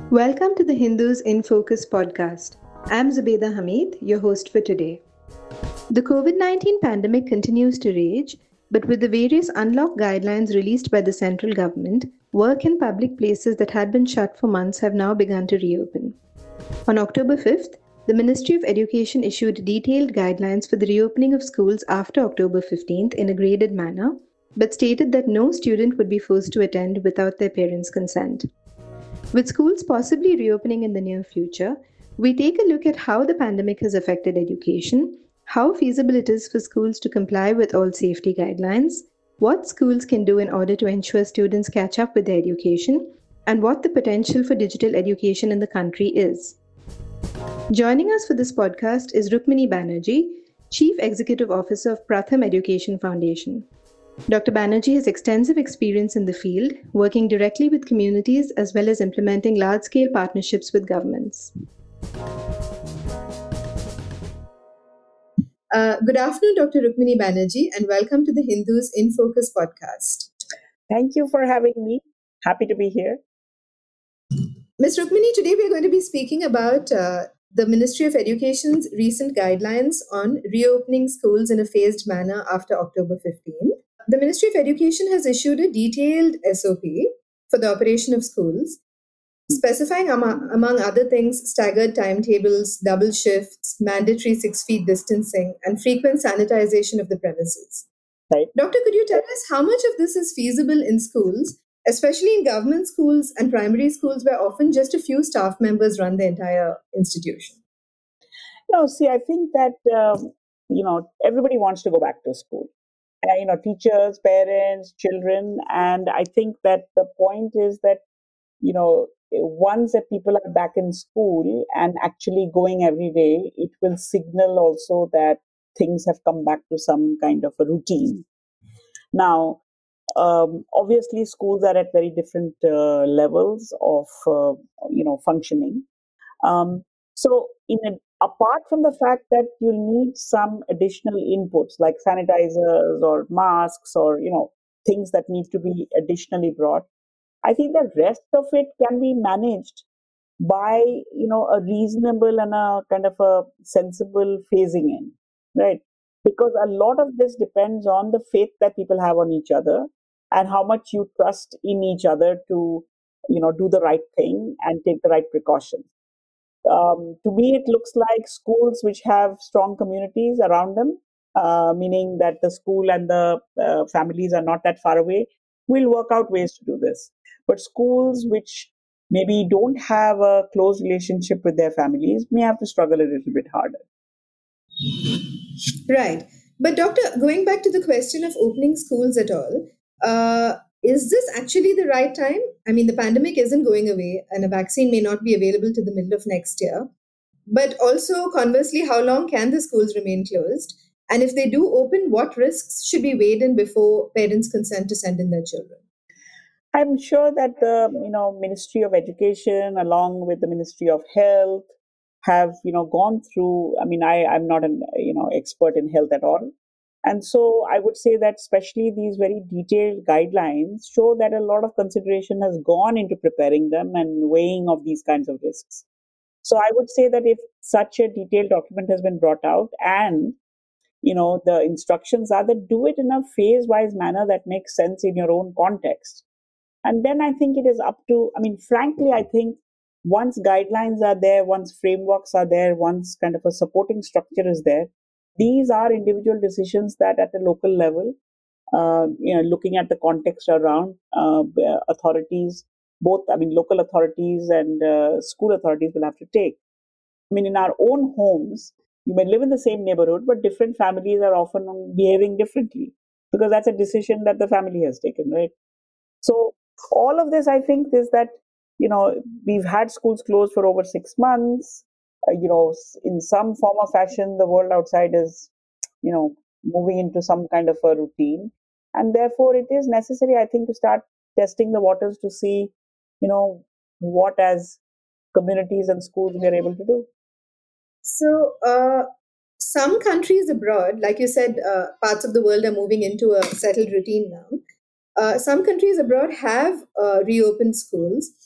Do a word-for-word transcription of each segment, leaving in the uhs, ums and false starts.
Welcome to the Hindus in Focus podcast. I'm Zubeda Hamid, your host for today. The COVID nineteen pandemic continues to rage, but with the various unlock guidelines released by the central government, work in public places that had been shut for months have now begun to reopen. On October fifth, the Ministry of Education issued detailed guidelines for the reopening of schools after October fifteenth in a graded manner, but stated that no student would be forced to attend without their parents' consent. With schools possibly reopening in the near future, we take a look at how the pandemic has affected education, how feasible it is for schools to comply with all safety guidelines, what schools can do in order to ensure students catch up with their education, and what the potential for digital education in the country is. Joining us for this podcast is Rukmini Banerjee, Chief Executive Officer of Pratham Education Foundation. Doctor Banerjee has extensive experience in the field, working directly with communities as well as implementing large-scale partnerships with governments. Uh, good afternoon, Doctor Rukmini Banerjee, and welcome to the Hindus in Focus podcast. Thank you for having me. Happy to be here. Miz Rukmini, today we are going to be speaking about uh, the Ministry of Education's recent guidelines on reopening schools in a phased manner after October fifteenth. The Ministry of Education has issued a detailed S O P for the operation of schools, specifying, among, among other things, staggered timetables, double shifts, mandatory six feet distancing, and frequent sanitization of the premises. Right. Doctor, could you tell us how much of this is feasible in schools, especially in government schools and primary schools where often just a few staff members run the entire institution? No, see, I think that, um, you know, everybody wants to go back to school. Uh, you know, teachers, parents, children. And I think that the point is that, you know, once that people are back in school and actually going every day, it will signal also that things have come back to some kind of a routine. Now, um, obviously, schools are at very different uh, levels of, uh, you know, functioning. Um, so, in a, apart from the fact that you need some additional inputs like sanitizers or masks or you know things that need to be additionally brought, I think the rest of it can be managed by you know a reasonable and a kind of a sensible phasing in, right? Because a lot of this depends on the faith that people have on each other and how much you trust in each other to you know do the right thing and take the right precautions. Um, to me, it looks like schools which have strong communities around them, uh, meaning that the school and the uh, families are not that far away, will work out ways to do this. But schools which maybe don't have a close relationship with their families may have to struggle a little bit harder. Right. But, Doctor, going back to the question of opening schools at all, uh, is this actually the right time? I mean, the pandemic isn't going away and a vaccine may not be available to the middle of next year. But also, conversely, how long can the schools remain closed? And if they do open, what risks should be weighed in before parents consent to send in their children? I'm sure that the you know Ministry of Education, along with the Ministry of Health, have you know gone through. I mean, I I'm not an you know expert in health at all, and so I would say that especially these very detailed guidelines show that a lot of consideration has gone into preparing them and weighing of these kinds of risks. So I would say that if such a detailed document has been brought out and you know the instructions are that do it in a phase wise manner that makes sense in your own context, and then I think it is up to, I mean, frankly, I think once guidelines are there, once frameworks are there, once kind of a supporting structure is there, these are individual decisions that at a local level, uh, you know, looking at the context around uh, authorities, both, I mean, local authorities and uh, school authorities will have to take. I mean, in our own homes, you may live in the same neighborhood, but different families are often behaving differently because that's a decision that the family has taken, right? So all of this, I think, is that, you know, we've had schools closed for over six months. Uh, you know, in some form or fashion, the world outside is, you know, moving into some kind of a routine. And therefore, it is necessary, I think, to start testing the waters to see, you know, what as communities and schools we are able to do. So, uh, some countries abroad, like you said, uh, parts of the world are moving into a settled routine now. Uh, some countries abroad have uh, reopened schools.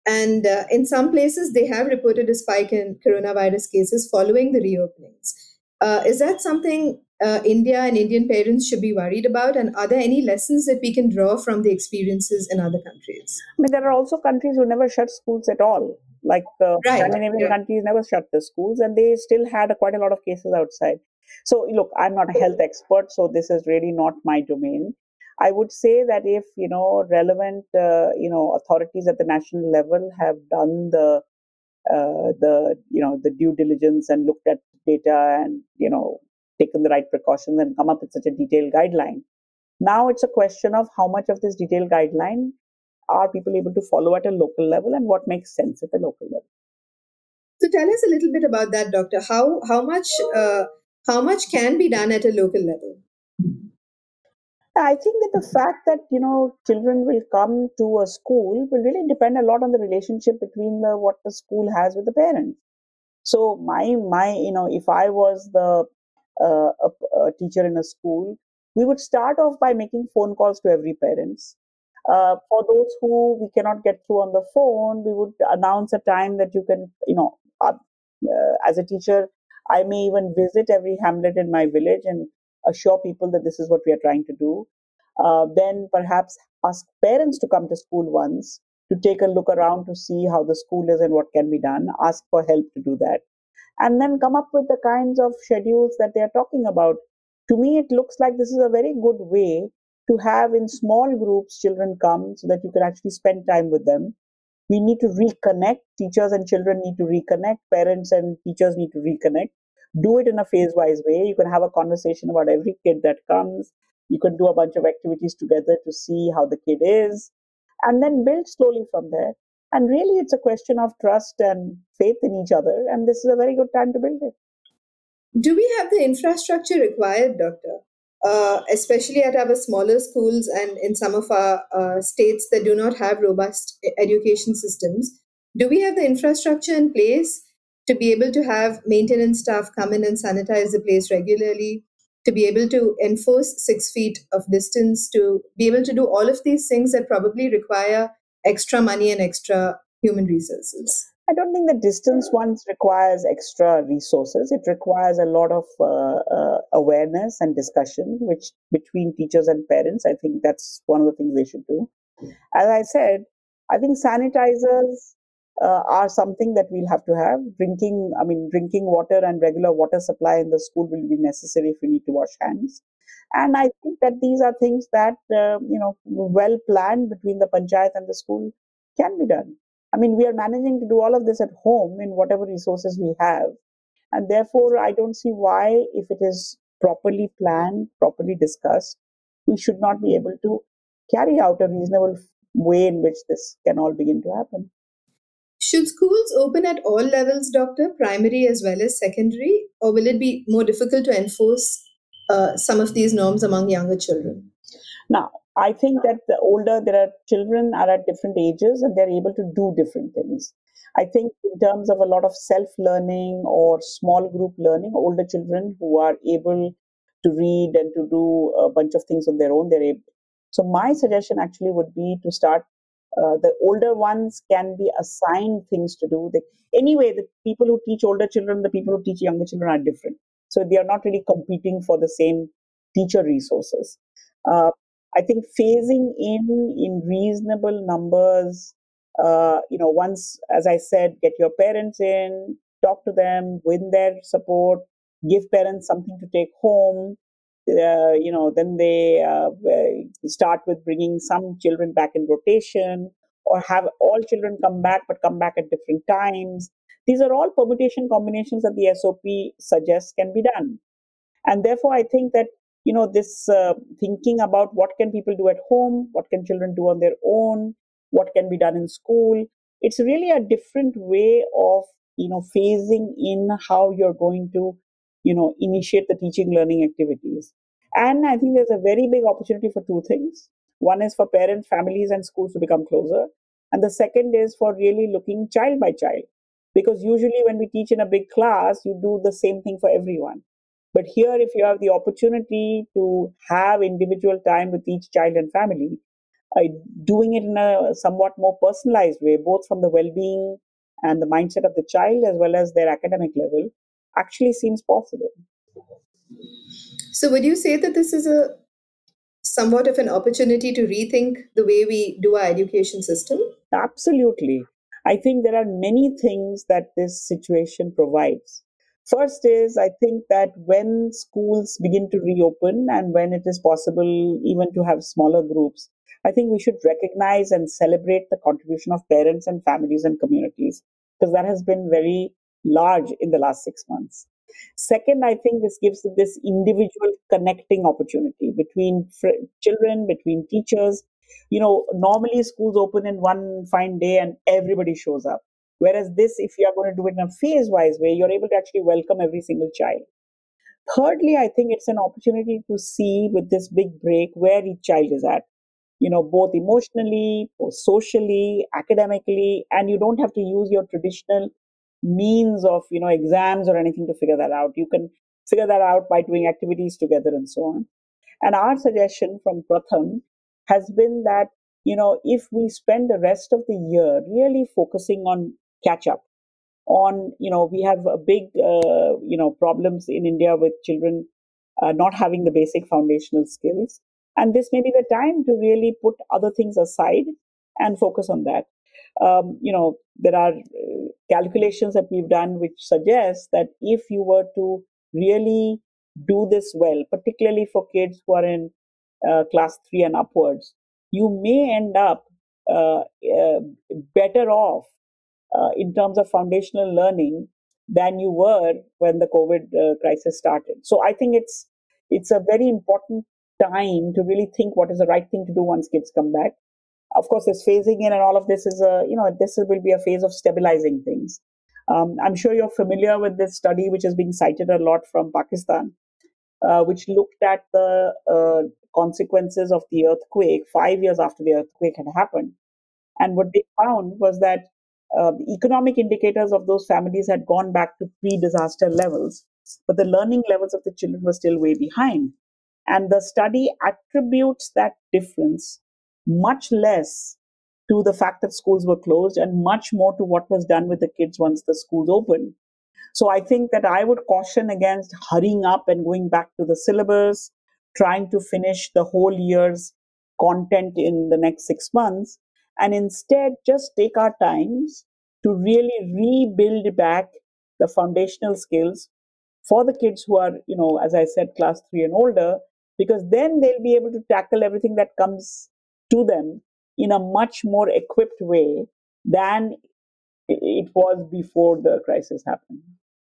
And uh, in some places, they have reported a spike in coronavirus cases following the reopenings. Uh, is that something uh, India and Indian parents should be worried about? And are there any lessons that we can draw from the experiences in other countries? I mean, there are also countries who never shut schools at all. Like the Right. Scandinavian Yeah. countries never shut the schools, and they still had a, quite a lot of cases outside. So, look, I'm not a health expert, so this is really not my domain. I would say that if you know relevant, uh, you know, authorities at the national level have done the uh, the you know the due diligence and looked at data and you know taken the right precautions and come up with such a detailed guideline. Now it's a question of how much of this detailed guideline are people able to follow at a local level and what makes sense at the local level. So tell us a little bit about that, Doctor. How how much uh, how much can be done at a local level? I think that the fact that you know children will come to a school will really depend a lot on the relationship between the what the school has with the parents. So my my you know if I was the uh, a, a teacher in a school, we would start off by making phone calls to every parents. Uh, for those who we cannot get through on the phone, we would announce a time that you can you know uh, uh, as a teacher, I may even visit every hamlet in my village and assure people that this is what we are trying to do. Uh, then perhaps ask parents to come to school once to take a look around to see how the school is and what can be done, ask for help to do that, and then come up with the kinds of schedules that they are talking about. To me, it looks like this is a very good way to have in small groups children come so that you can actually spend time with them. We need to reconnect. Teachers and children need to reconnect. Parents and teachers need to reconnect. Do it in a phase wise way. You can have a conversation about every kid that comes. You can do a bunch of activities together to see how the kid is, and then build slowly from there. And really, it's a question of trust and faith in each other. And this is a very good time to build it. Do we have the infrastructure required, Doctor? Uh, especially at our smaller schools and in some of our uh, states that do not have robust e- education systems, do we have the infrastructure in place to be able to have maintenance staff come in and sanitize the place regularly, to be able to enforce six feet of distance, to be able to do all of these things that probably require extra money and extra human resources? I don't think the distance ones requires extra resources. It requires a lot of uh, uh, awareness and discussion, which between teachers and parents. I think that's one of the things they should do. As I said, I think sanitizers uh, are something that we'll have to have. Drinking, I mean, drinking water and regular water supply in the school will be necessary if we need to wash hands. And I think that these are things that, uh, you know, well planned between the panchayat and the school can be done. I mean, we are managing to do all of this at home in whatever resources we have. And therefore, I don't see why, if it is properly planned, properly discussed, we should not be able to carry out a reasonable way in which this can all begin to happen. Should schools open at all levels, Doctor, primary as well as secondary, or will it be more difficult to enforce uh, some of these norms among younger children? Now, I think that the older there are children are at different ages and they're able to do different things. I think in terms of a lot of self-learning or small group learning, older children who are able to read and to do a bunch of things on their own, they're able. So my suggestion actually would be to start. Uh, the older ones can be assigned things to do. They, anyway, the people who teach older children, the people who teach younger children are different. So they are not really competing for the same teacher resources. Uh, I think phasing in in reasonable numbers, uh, you know, once, as I said, get your parents in, talk to them, win their support, give parents something to take home. Uh, you know, then they uh, start with bringing some children back in rotation, or have all children come back, but come back at different times. These are all permutation combinations that the S O P suggests can be done. And therefore, I think that you know this uh, thinking about what can people do at home, what can children do on their own, what can be done in school, it's really a different way of you know phasing in how you're going to you know initiate the teaching learning activities. And I think there's a very big opportunity for two things. One is for parents, families, and schools to become closer, and the second is for really looking child by child, because usually when we teach in a big class, you do the same thing for everyone. But here, if you have the opportunity to have individual time with each child and family, uh, doing it in a somewhat more personalized way, both from the well-being and the mindset of the child as well as their academic level, actually seems possible. So, would you say that this is a somewhat of an opportunity to rethink the way we do our education system? Absolutely. I think there are many things that this situation provides. First is, I think that when schools begin to reopen and when it is possible even to have smaller groups, I think we should recognize and celebrate the contribution of parents and families and communities, because that has been very large in the last six months. Second, I think this gives this individual connecting opportunity between fr- children, between teachers. You know, normally schools open in one fine day and everybody shows up. Whereas this, if you are going to do it in a phase wise way, you're able to actually welcome every single child. Thirdly, I think it's an opportunity to see with this big break where each child is at, you know, both emotionally, both socially, academically, and you don't have to use your traditional means of, you know, exams or anything to figure that out. You can figure that out by doing activities together and so on. And our suggestion from Pratham has been that, you know, if we spend the rest of the year really focusing on catch up, on, you know, we have a big, uh, you know, problems in India with children uh, not having the basic foundational skills. And this may be the time to really put other things aside and focus on that. Um, you know, there are uh, calculations that we've done which suggest that if you were to really do this well, particularly for kids who are in uh, class three and upwards, you may end up uh, uh, better off uh, in terms of foundational learning than you were when the COVID uh, crisis started. So I think it's it's a very important time to really think what is the right thing to do once kids come back. Of course, this phasing in and all of this is a, you know, this will be a phase of stabilizing things. Um, I'm sure you're familiar with this study, which is being cited a lot from Pakistan, uh, which looked at the uh, consequences of the earthquake five years after the earthquake had happened. And what they found was that uh, the economic indicators of those families had gone back to pre disaster levels, but the learning levels of the children were still way behind. And the study attributes that difference much less to the fact that schools were closed and much more to what was done with the kids once the schools opened. So I think that I would caution against hurrying up and going back to the syllabus, trying to finish the whole year's content in the next six months, and instead just take our times to really rebuild back the foundational skills for the kids who are, you know, as I said, class three and older, because then they'll be able to tackle everything that comes to them in a much more equipped way than it was before the crisis happened.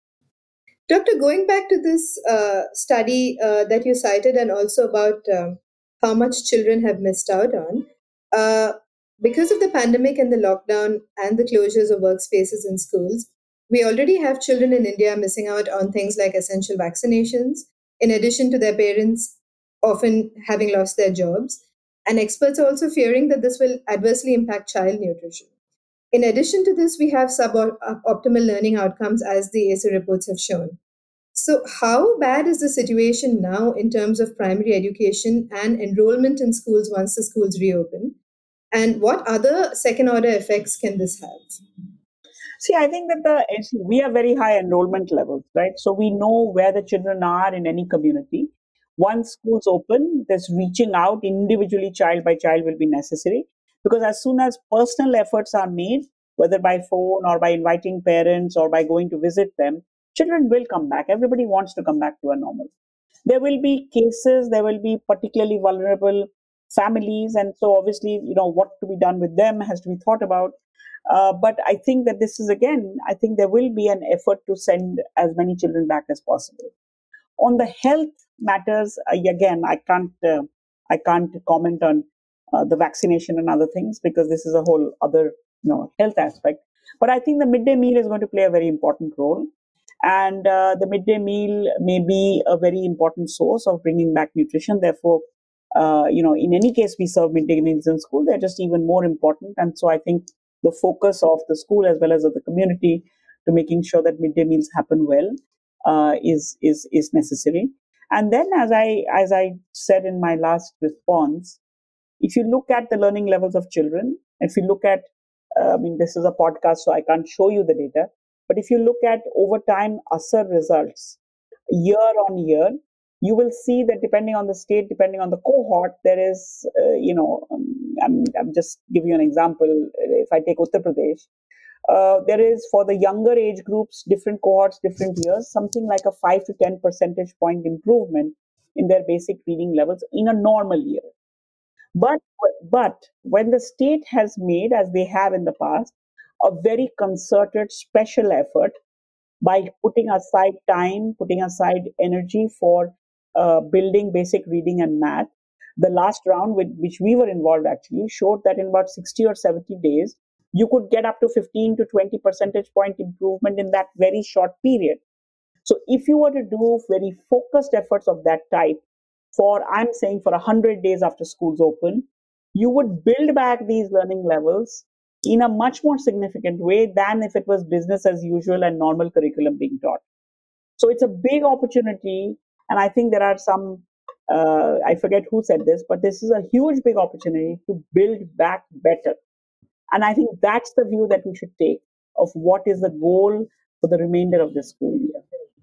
Doctor, going back to this uh, study uh, that you cited and also about um, how much children have missed out on, uh, because of the pandemic and the lockdown and the closures of workspaces in schools, we already have children in India missing out on things like essential vaccinations, in addition to their parents often having lost their jobs. And experts are also fearing that this will adversely impact child nutrition. In addition to this, we have suboptimal learning outcomes, as the A C E reports have shown. So, how bad is the situation now in terms of primary education and enrollment in schools once the schools reopen? And what other second order effects can this have? See, I think that the we have very high enrollment levels, right? So we know where the children are in any community. Once schools open, this reaching out individually, child by child, will be necessary, because as soon as personal efforts are made, whether by phone or by inviting parents or by going to visit them, children will come back. Everybody wants to come back to a normal. There will be cases, there will be particularly vulnerable families, and so obviously, you know, what to be done with them has to be thought about. Uh, but I think that this is, again, I think there will be an effort to send as many children back as possible. On the health matters, uh, again, I can't uh, I can't comment on uh, the vaccination and other things, because this is a whole other, you know, health aspect. But I think the midday meal is going to play a very important role, and uh, the midday meal may be a very important source of bringing back nutrition. Therefore, uh, you know, in any case, we serve midday meals in school. They're just even more important, and so I think the focus of the school as well as of the community to making sure that midday meals happen well uh, is is is necessary. And then, as I as I said in my last response, If you look at the learning levels of children, if you look at, uh, I mean, this is a podcast, so I can't show you the data, but if you look at over time A S R results, year on year, you will see that depending on the state, depending on the cohort, there is, uh, you know, um, I'm, I'm just giving you an example. If I take Uttar Pradesh, uh, there is for the younger age groups, different cohorts, different years, something like a five to ten percentage point improvement in their basic reading levels in a normal year. But but when the state has made, as they have in the past, a very concerted special effort by putting aside time, putting aside energy for uh, building basic reading and math, the last round with which we were involved actually showed that in about sixty or seventy days, you could get up to fifteen to twenty percentage point improvement in that very short period. So if you were to do very focused efforts of that type for, I'm saying, for one hundred days after schools open, you would build back these learning levels in a much more significant way than if it was business as usual and normal curriculum being taught. So it's a big opportunity. And I think there are some, uh, I forget who said this, but this is a huge, big opportunity to build back better. And I think that's the view that we should take of what is the goal for the remainder of the school year.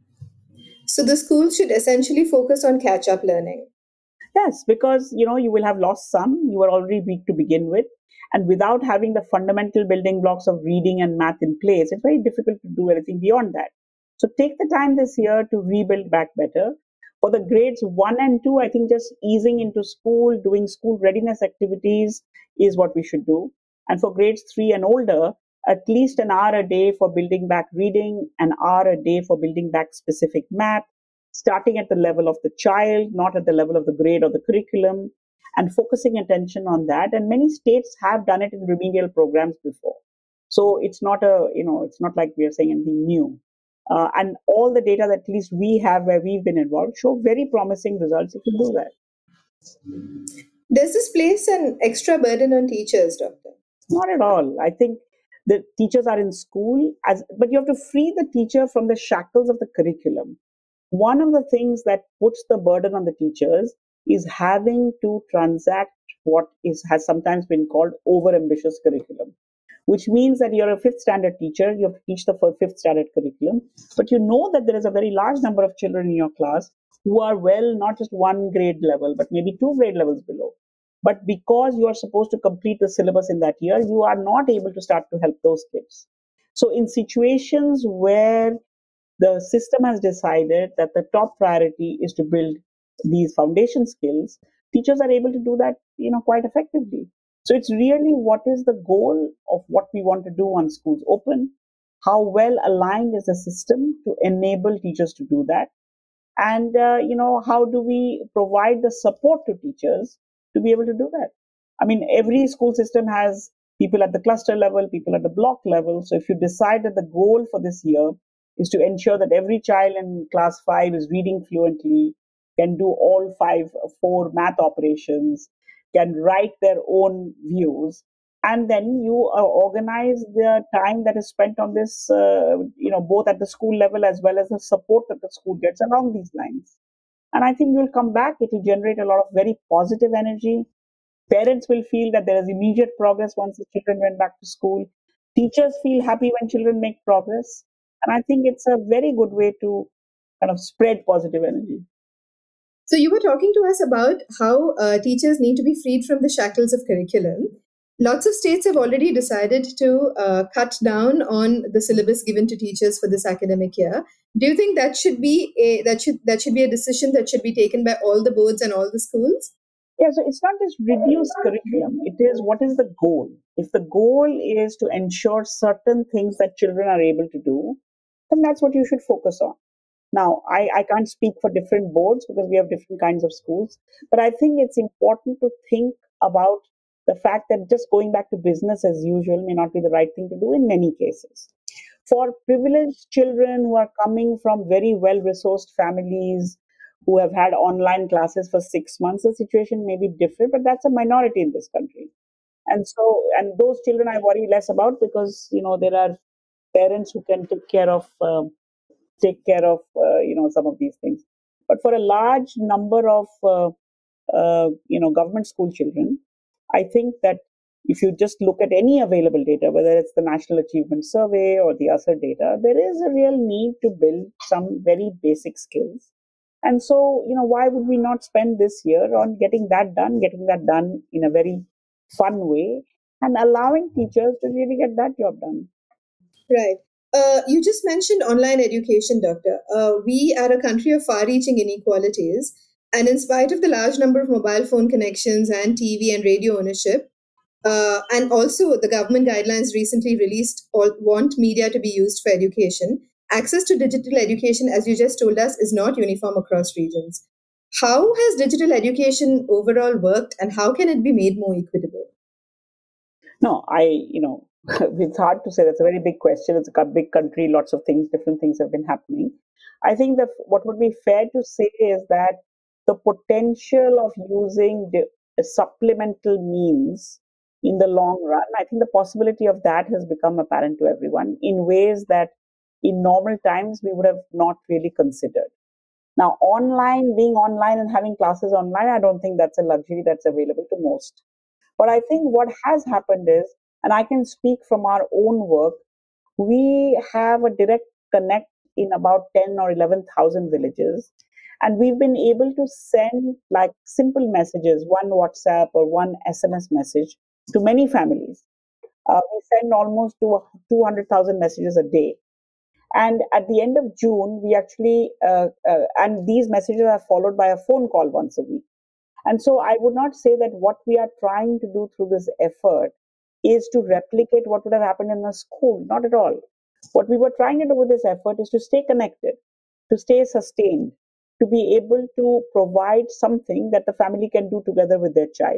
So the schools should essentially focus on catch-up learning. Yes, because you know you will have lost some. You were already weak to begin with, and without having the fundamental building blocks of reading and math in place, it's very difficult to do anything beyond that. So take the time this year to rebuild back better. For the grades one and two, I think just easing into school, doing school readiness activities is what we should do. And for grades three and older, at least an hour a day for building back reading, an hour a day for building back specific math, starting at the level of the child, not at the level of the grade or the curriculum, and focusing attention on that. And many states have done it in remedial programs before. So it's not a, you know, it's not like we are saying anything new. Uh, and all the data that at least we have where we've been involved show very promising results if you do that. Does this place an extra burden on teachers, Doctor? Not at all. I think the teachers are in school, as, but you have to free the teacher from the shackles of the curriculum. One of the things that puts the burden on the teachers is having to transact what is has sometimes been called over-ambitious curriculum, which means that you're a fifth standard teacher, you have to teach the fifth standard curriculum, but you know that there is a very large number of children in your class who are, well, not just one grade level, but maybe two grade levels below. But because you are supposed to complete the syllabus in that year, you are not able to start to help those kids. So in situations where the system has decided that the top priority is to build these foundation skills, teachers are able to do that, you know, quite effectively. So it's really what is the goal of what we want to do once schools open, how well aligned is the system to enable teachers to do that, and uh, you know, how do we provide the support to teachers to be able to do that. I mean, every school system has people at the cluster level, people at the block level. So if you decide that the goal for this year is to ensure that every child in class five is reading fluently, can do all five, four math operations, can write their own views, and then you uh, organize the time that is spent on this, uh, you know, both at the school level as well as the support that the school gets along these lines. And I think you'll come back. It will generate a lot of very positive energy. Parents will feel that there is immediate progress once the children went back to school. Teachers feel happy when children make progress. And I think it's a very good way to kind of spread positive energy. So you were talking to us about how uh, teachers need to be freed from the shackles of curriculum. Lots of states have already decided to uh, cut down on the syllabus given to teachers for this academic year. Do you think that should be a that should that should be a decision that should be taken by all the boards and all the schools? Yeah, so it's not just reduced curriculum. It is what is the goal? If the goal is to ensure certain things that children are able to do, then that's what you should focus on. Now, I, I can't speak for different boards because we have different kinds of schools, but I think it's important to think about the fact that just going back to business as usual may not be the right thing to do in many cases. For privileged children who are coming from very well resourced families, who have had online classes for six months, the situation may be different, but that's a minority in this country. And so, and those children I worry less about because, you know, there are parents who can take care of um, take care of uh, you know some of these things. But for a large number of uh, uh, you know government school children, I think that if you just look at any available data, whether it's the National Achievement Survey or the other data, there is a real need to build some very basic skills. And so, you know, why would we not spend this year on getting that done, getting that done in a very fun way, and allowing teachers to really get that job done? Right. Uh, you just mentioned online education, Doctor. Uh, we are a country of far reaching inequalities. And in spite of the large number of mobile phone connections and T V and radio ownership, uh, and also the government guidelines recently released all, want media to be used for education, access to digital education, as you just told us, is not uniform across regions. How has digital education overall worked and how can it be made more equitable? No, I, you know, it's hard to say. That's a very big question. It's a big country, lots of things, different things have been happening. I think that what would be fair to say is that the potential of using the supplemental means in the long run, I think the possibility of that has become apparent to everyone in ways that in normal times we would have not really considered. Now, online, being online and having classes online, I don't think that's a luxury that's available to most. But I think what has happened is, and I can speak from our own work, we have a direct connect in about ten or eleven thousand villages. And we've been able to send like simple messages, one WhatsApp or one S M S message to many families. Uh, we send almost to two hundred thousand messages a day. And at the end of June, we actually, uh, uh, and these messages are followed by a phone call once a week. And so I would not say that what we are trying to do through this effort is to replicate what would have happened in a school. Not at all. What we were trying to do with this effort is to stay connected, to stay sustained, to be able to provide something that the family can do together with their child.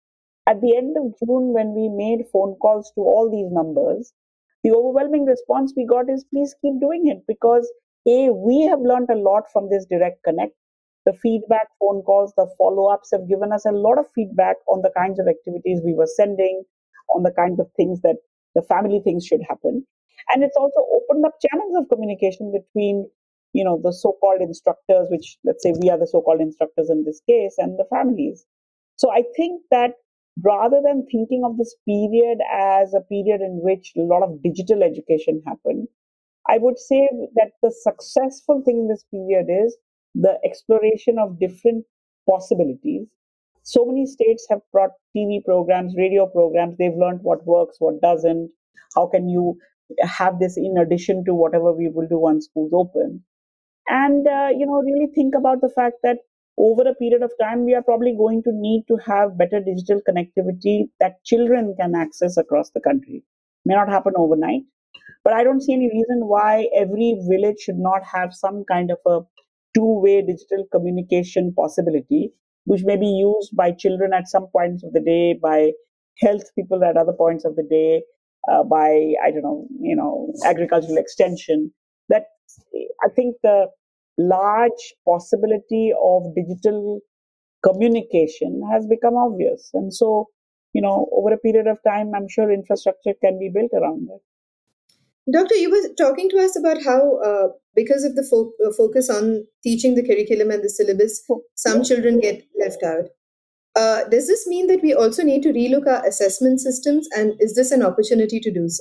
At the end of June, when we made phone calls to all these numbers, the overwhelming response we got is please keep doing it because A, we have learned a lot from this direct connect. The feedback phone calls, the follow ups have given us a lot of feedback on the kinds of activities we were sending, on the kinds of things that the family thinks should happen. And it's also opened up channels of communication between, you know, the so-called instructors, which let's say we are the so-called instructors in this case, and the families. So I think that rather than thinking of this period as a period in which a lot of digital education happened, I would say that the successful thing in this period is the exploration of different possibilities. So many states have brought T V programs, radio programs. They've learned what works, what doesn't. How can you have this in addition to whatever we will do once schools open? And, uh, you know, really think about the fact that over a period of time, we are probably going to need to have better digital connectivity that children can access across the country. May not happen overnight, but I don't see any reason why every village should not have some kind of a two-way digital communication possibility, which may be used by children at some points of the day, by health people at other points of the day, uh, by, I don't know, you know, agricultural extension. That I think the large possibility of digital communication has become obvious. And so, you know, over a period of time, I'm sure infrastructure can be built around it. Doctor, you were talking to us about how, uh, because of the fo- uh, focus on teaching the curriculum and the syllabus, some children get left out. Uh, does this mean that we also need to relook our assessment systems? And is this an opportunity to do so?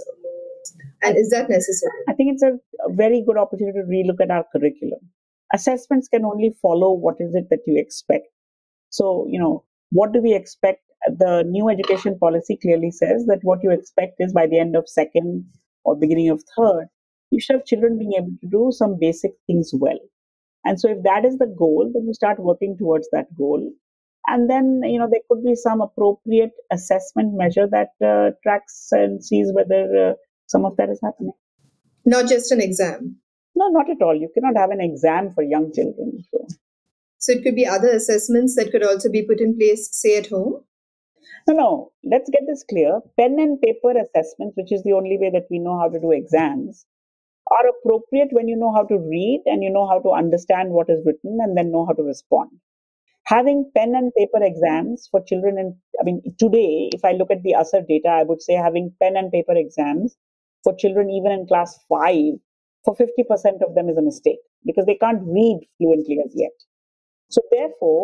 And is that necessary? I think it's a, a very good opportunity to relook at our curriculum. Assessments can only follow what is it that you expect. So, you know, what do we expect? The new education policy clearly says that what you expect is by the end of second or beginning of third, you should have children being able to do some basic things well. And so if that is the goal, then you start working towards that goal. And then, you know, there could be some appropriate assessment measure that uh, tracks and sees whether uh, some of that is happening. Not just an exam. No, not at all. You cannot have an exam for young children. So. So it could be other assessments that could also be put in place, say at home? No, no. Let's get this clear. Pen and paper assessments, which is the only way that we know how to do exams, are appropriate when you know how to read and you know how to understand what is written and then know how to respond. Having pen and paper exams for children in, I mean, today, if I look at the U S A R data, I would say having pen and paper exams for children even in class five, for fifty percent of them is a mistake because they can't read fluently as yet. So therefore,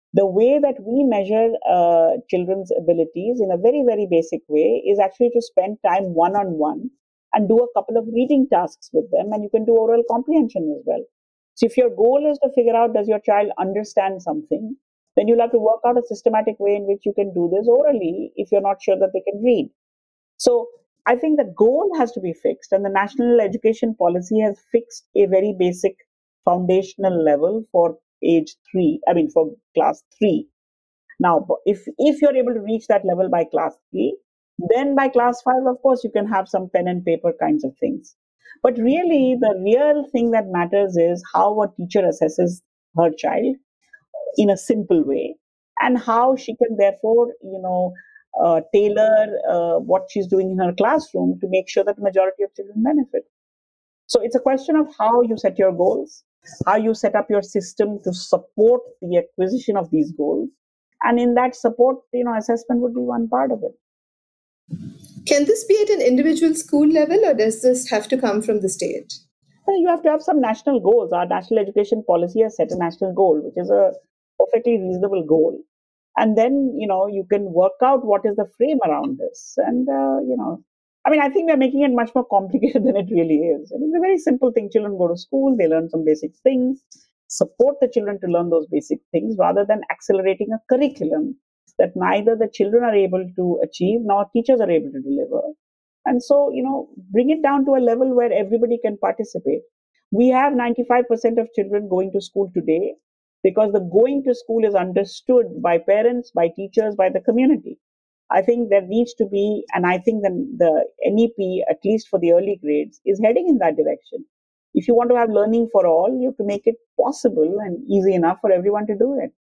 The way that we measure uh, children's abilities in a very, very basic way is actually to spend time one on one and do a couple of reading tasks with them, and you can do oral comprehension as well. So, if your goal is to figure out does your child understand something, then you'll have to work out a systematic way in which you can do this orally if you're not sure that they can read. So, I think the goal has to be fixed, and the national education policy has fixed a very basic foundational level for age three, I mean, for class three. Now, if, if you're able to reach that level by class three, then by class five, of course, you can have some pen and paper kinds of things. But really, the real thing that matters is how a teacher assesses her child in a simple way, and how she can therefore, you know, uh, tailor uh, what she's doing in her classroom to make sure that the majority of children benefit. So it's a question of how you set your goals, how you set up your system to support the acquisition of these goals. And in that support, you know, assessment would be one part of it. Can this be at an individual school level, or does this have to come from the state? Well, you have to have some national goals. Our national education policy has set a national goal, which is a perfectly reasonable goal. And then, you know, you can work out what is the frame around this. And, uh, you know, I mean, I think we're making it much more complicated than it really is. I mean, it's a very simple thing. Children go to school, they learn some basic things, support the children to learn those basic things rather than accelerating a curriculum that neither the children are able to achieve nor teachers are able to deliver. And so, you know, bring it down to a level where everybody can participate. We have ninety-five percent of children going to school today because the going to school is understood by parents, by teachers, by the community. I think there needs to be, and I think that the N E P, at least for the early grades, is heading in that direction. If you want to have learning for all, you have to make it possible and easy enough for everyone to do it.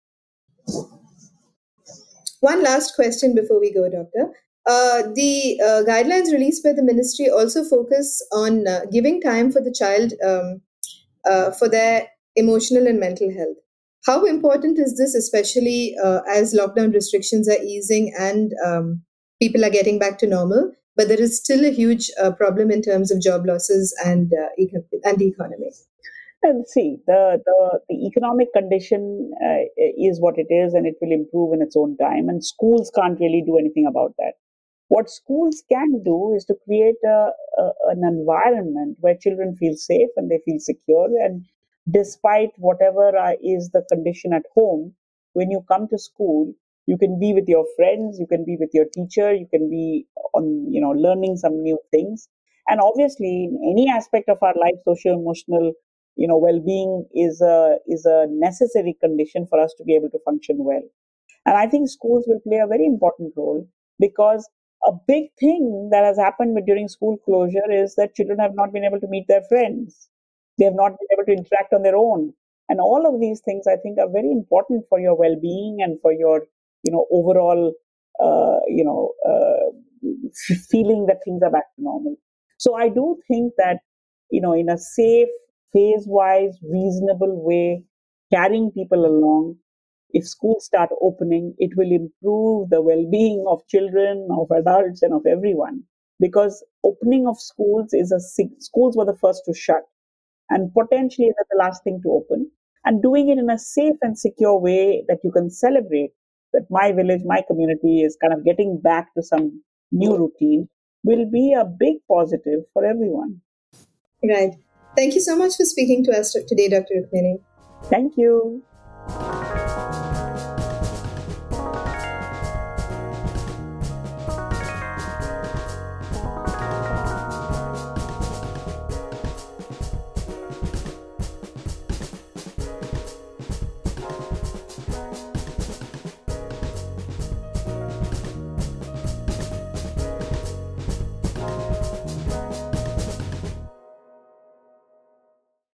One last question before we go, Doctor. Uh, the uh, guidelines released by the ministry also focus on uh, giving time for the child um, uh, for their emotional and mental health. How important is this, especially uh, as lockdown restrictions are easing and um, people are getting back to normal, but there is still a huge uh, problem in terms of job losses and uh, econ- and the economy? And see, the, the, the economic condition uh, is what it is, and it will improve in its own time, and schools can't really do anything about that. What schools can do is to create a, a, an environment where children feel safe and they feel secure, and despite whatever uh, is the condition at home, when you come to school, you can be with your friends, you can be with your teacher, you can be on, you know, learning some new things. And obviously, in any aspect of our life, socio-emotional, you know, well-being is a is a necessary condition for us to be able to function well. And I think schools will play a very important role, because a big thing that has happened during school closure is that children have not been able to meet their friends. They have not been able to interact on their own. And all of these things, I think, are very important for your well-being and for your, you know, overall, uh, you know, uh, feeling that things are back to normal. So I do think that, you know, in a safe, phase-wise, reasonable way, carrying people along, if schools start opening, it will improve the well-being of children, of adults, and of everyone. Because opening of schools is a schools were the first to shut, and potentially they're the last thing to open. And doing it in a safe and secure way that you can celebrate that my village, my community is kind of getting back to some new routine will be a big positive for everyone. Right. Thank you so much for speaking to us today, Doctor Rukmini. Thank you.